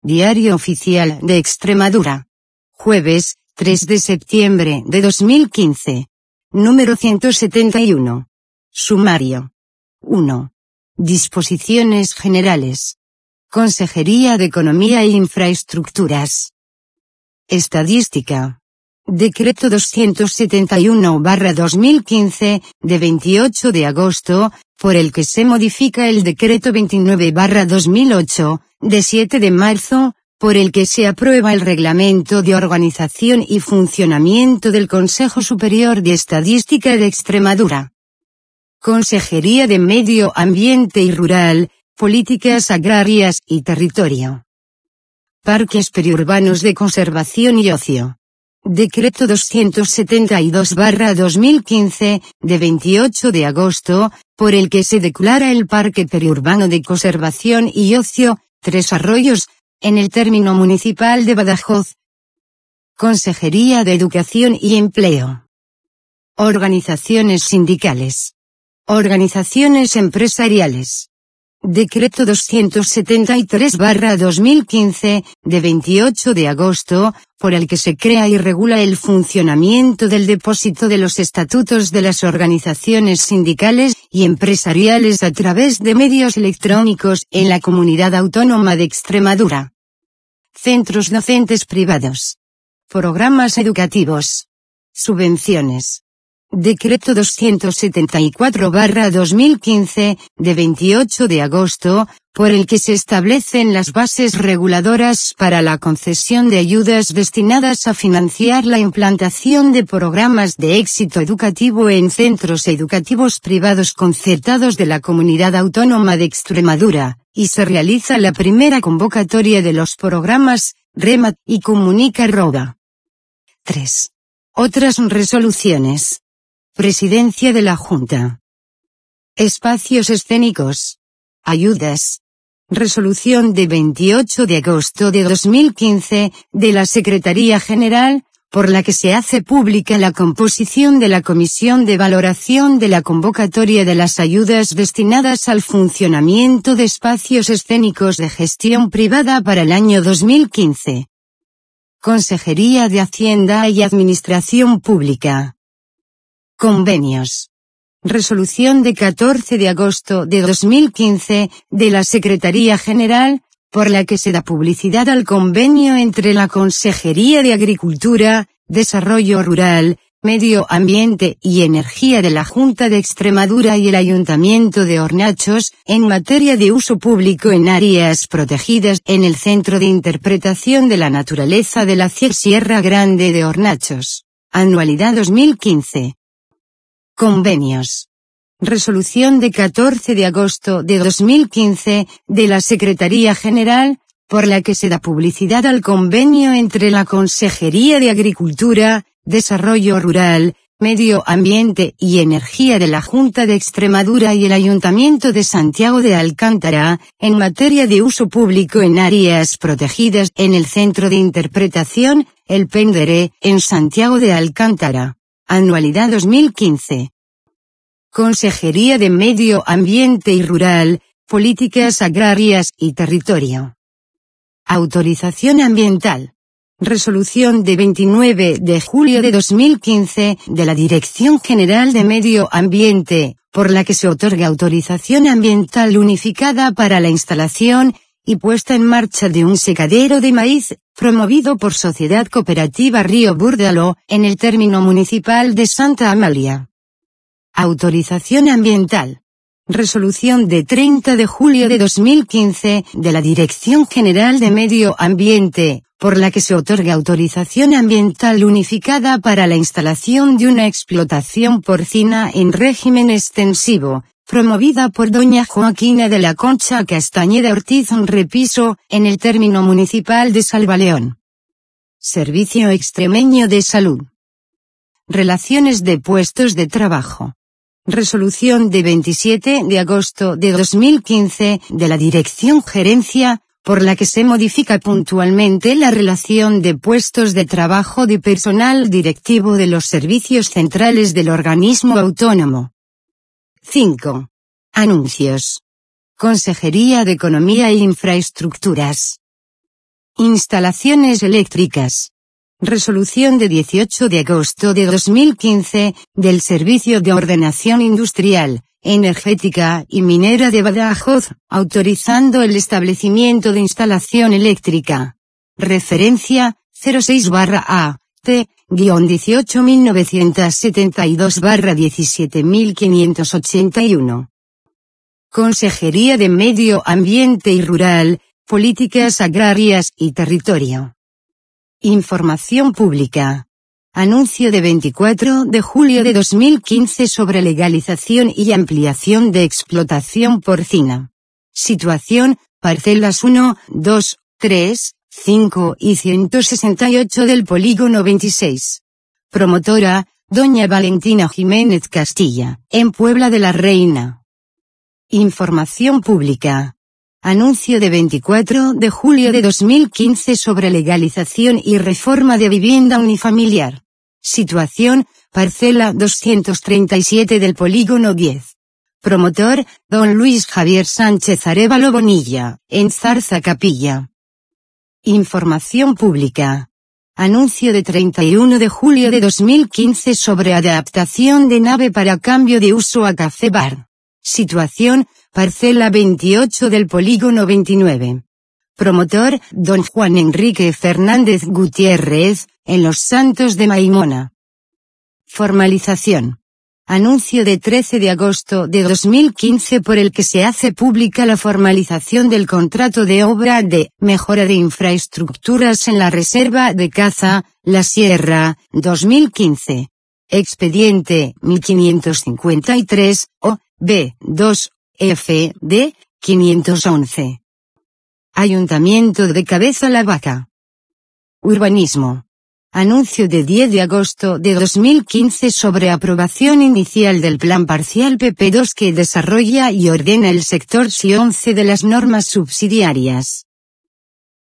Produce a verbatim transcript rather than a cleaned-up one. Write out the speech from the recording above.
Diario Oficial de Extremadura. Jueves, tres de septiembre de dos mil quince. Número ciento setenta y uno. Sumario. uno. Disposiciones generales. Consejería de Economía e Infraestructuras. Estadística. Decreto doscientos setenta y uno barra dos mil quince, de veintiocho de agosto, por el que se modifica el Decreto veintinueve barra dos mil ocho, de siete de marzo, por el que se aprueba el Reglamento de Organización y Funcionamiento del Consejo Superior de Estadística de Extremadura. Consejería de Medio Ambiente y Rural, Políticas Agrarias y Territorio. Parques periurbanos de conservación y ocio. Decreto doscientos setenta y dos barra dos mil quince, de veintiocho de agosto, por el que se declara el Parque Periurbano de Conservación y Ocio, Tres Arroyos, en el término municipal de Badajoz. Consejería de Educación y Empleo. Organizaciones sindicales. Organizaciones empresariales. Decreto doscientos setenta y tres barra dos mil quince, de veintiocho de agosto, por el que se crea y regula el funcionamiento del depósito de los estatutos de las organizaciones sindicales y empresariales a través de medios electrónicos en la Comunidad Autónoma de Extremadura. Centros docentes privados. Programas educativos. Subvenciones. Decreto doscientos setenta y cuatro barra dos mil quince, de veintiocho de agosto, por el que se establecen las bases reguladoras para la concesión de ayudas destinadas a financiar la implantación de programas de éxito educativo en centros educativos privados concertados de la Comunidad Autónoma de Extremadura, y se realiza la primera convocatoria de los programas, REMAT y Comunica Roda. tres. Otras resoluciones. Presidencia de la Junta. Espacios escénicos. Ayudas. Resolución de veintiocho de agosto de dos mil quince, de la Secretaría General, por la que se hace pública la composición de la Comisión de Valoración de la convocatoria de las ayudas destinadas al funcionamiento de espacios escénicos de gestión privada para el año dos mil quince. Consejería de Hacienda y Administración Pública. Convenios. Resolución de catorce de agosto de dos mil quince, de la Secretaría General, por la que se da publicidad al convenio entre la Consejería de Agricultura, Desarrollo Rural, Medio Ambiente y Energía de la Junta de Extremadura y el Ayuntamiento de Hornachos, en materia de uso público en áreas protegidas en el Centro de Interpretación de la Naturaleza de la Sierra Grande de Hornachos. Anualidad dos mil quince. Convenios. Resolución de catorce de agosto de dos mil quince, de la Secretaría General, por la que se da publicidad al convenio entre la Consejería de Agricultura, Desarrollo Rural, Medio Ambiente y Energía de la Junta de Extremadura y el Ayuntamiento de Santiago de Alcántara, en materia de uso público en áreas protegidas en el Centro de Interpretación, El Pendere, en Santiago de Alcántara. Anualidad dos mil quince. Consejería de Medio Ambiente y Rural, Políticas Agrarias y Territorio. Autorización ambiental. Resolución de veintinueve de julio de dos mil quince, de la Dirección General de Medio Ambiente, por la que se otorga autorización ambiental unificada para la instalación y puesta en marcha de un secadero de maíz, promovido por Sociedad Cooperativa Río Búrdalo, en el término municipal de Santa Amalia. Autorización ambiental. Resolución de treinta de julio de dos mil quince, de la Dirección General de Medio Ambiente, por la que se otorga autorización ambiental unificada para la instalación de una explotación porcina en régimen extensivo, promovida por doña Joaquina de la Concha Castañeda Ortiz Repiso, en el término municipal de Salvaleón. Servicio Extremeño de Salud. Relaciones de puestos de trabajo. Resolución de veintisiete de agosto de dos mil quince, de la Dirección Gerencia, por la que se modifica puntualmente la relación de puestos de trabajo de personal directivo de los servicios centrales del organismo autónomo. cinco. Anuncios. Consejería de Economía e Infraestructuras. Instalaciones eléctricas. Resolución de dieciocho de agosto de dos mil quince, del Servicio de Ordenación Industrial, Energética y Minera de Badajoz, autorizando el establecimiento de instalación eléctrica. Referencia, cero seis barra A, T, dieciocho mil novecientos setenta y dos barra diecisiete mil quinientos ochenta y uno. Consejería de Medio Ambiente y Rural, Políticas Agrarias y Territorio. Información pública. Anuncio de veinticuatro de julio de dos mil quince sobre legalización y ampliación de explotación porcina. Situación, parcelas uno, dos, tres, cinco y ciento sesenta y ocho del polígono veintiséis. Promotora, doña Valentina Jiménez Castilla, en Puebla de la Reina. Información pública. Anuncio de veinticuatro de julio de dos mil quince sobre legalización y reforma de vivienda unifamiliar. Situación, parcela doscientos treinta y siete del polígono diez. Promotor, don Luis Javier Sánchez Arévalo Bonilla, en Zarza Capilla. Información pública. Anuncio de treinta y uno de julio de dos mil quince sobre adaptación de nave para cambio de uso a café bar. Situación, parcela veintiocho del polígono veintinueve. Promotor, don Juan Enrique Fernández Gutiérrez, en Los Santos de Maimona. Formalización. Anuncio de trece de agosto de dos mil quince por el que se hace pública la formalización del contrato de obra de mejora de infraestructuras en la Reserva de Caza, La Sierra, dos mil quince. Expediente mil quinientos cincuenta y tres, O, B, dos, F, D, quinientos once. Ayuntamiento de Cabeza la Vaca. Urbanismo. Anuncio de diez de agosto de dos mil quince sobre aprobación inicial del Plan Parcial P P dos que desarrolla y ordena el sector S I once de las normas subsidiarias.